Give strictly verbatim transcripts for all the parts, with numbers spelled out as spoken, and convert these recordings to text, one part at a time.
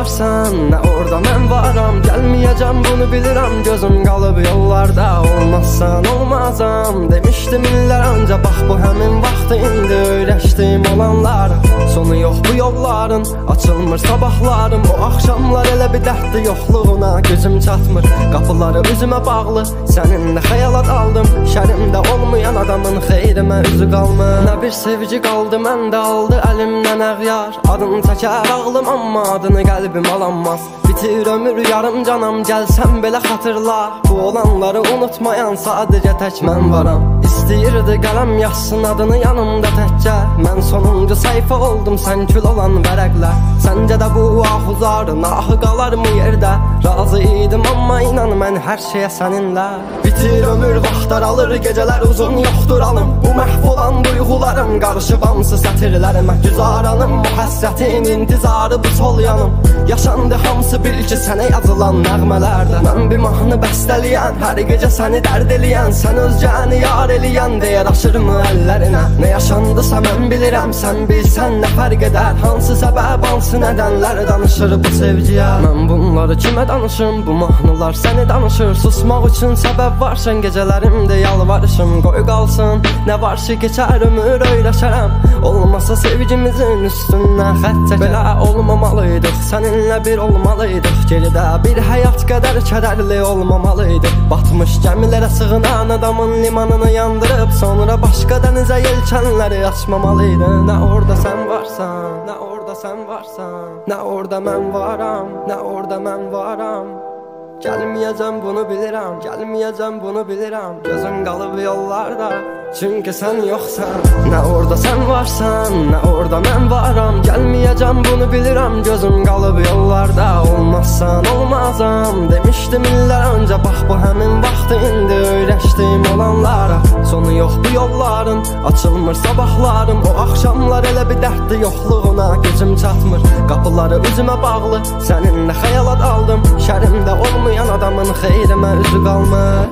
varsan, nə orada mən varam. Gəlməyəcəm bunu bilirəm, gözüm qalıb yollarda. Olmazsan olmazam demişdim illər öncə. Bax bu həmin vaxtı indi öyrəşdim olanlar. Sonu yox bu yolların, açılmır sabahlarım. O axşamlar elə bir dərddi yoxluğuna gözüm çatmır. Qapıları üzümə bağlı, səninlə xəyala daldım. Şərimdə olmayan adamın xeyrimə üzü qalmır. Nə bir sevgi qaldı məndə, aldı əlimdən əğyar. Adını çəkər ağlım amma adını qəlbim alanmaz. Bitir ömür yarım canam, gəlsən belə xatırla. Bu olanları unutmayan sadəcə tək mən varam. İstəyirdi qələm yazsın adını yanımda təkcə. Mən sonuncu sayfa oldum, sən kül olan vərəqlər. Səncə də bu ahuzarın ahı qalar mı yerdə? Razı idim amma inan mən hər şeyə səninlə. Bitir ömür vaxtlar alır, gecələr uzun yoxdur alım. Bu məhv olan duyğularım qarışıb hamısı sətirlərimə. Güzaranım bu həsrətin intizarı bu sol yanım. Yaşandı hamısı bil ki sənə yazılan nəğmələrdə. Mən bir mahnı bəstəliyən, hər gecə səni dərd eləyən. Sən özgəni yar eləyən deyə daşırmı əllərinə? Nə yaşandısa mən bilirəm, sən bilsən nə fərq edər? Hansı səbəb, hansı nədənlər danışır bu sevgiyə? Mən bunları kimə danışım, bu mahnılar səni danışır. Susmaq üçün səbəb varsan gecələrimdə yalvarışım. Qoy qalsın, nə var ki keçər ömür öyrəşərəm. Olmasa sevgimizin üstündən xət çəkər. Belə olmamalıydıq, səninlə bir olmalıydıq. Geridə bir həyat qədər kədərli olmamalıydıq. Batmış gəmilərə sığınan adamın limanını yandırıb sonra başqa dənizə yelkənləri açmamalıydıq. Nə orada sən varsan, nə orada sən varsan, nə orada mən varam, nə orada mən varam. Gəlməyəcəm bunu bilirəm, gəlməyəcəm bunu bilirəm. Gözüm qalıb yollarda, çünki sən yoxsan. Nə orada sən varsan, nə orada mən varam. Gəlməyəcəm bunu bilirəm, gözüm qalıb yollarda. Olmazsan olmazam demişdim illər öncə. Bax bu həmin vaxtı indi öyrəşdim olanlara. Sonu yox bu yolların, açılmır sabahlarım. O axşamlar elə bir dərddi yoxluğuna gözüm çatmır. Qapıları üzümə bağlı, səninlə xəyala daldım. Şərimdə olmayan adamın xeyrimə üzü qalmır.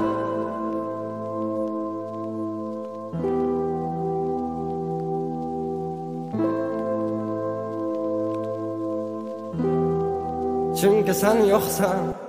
Çünki sən yoxsan.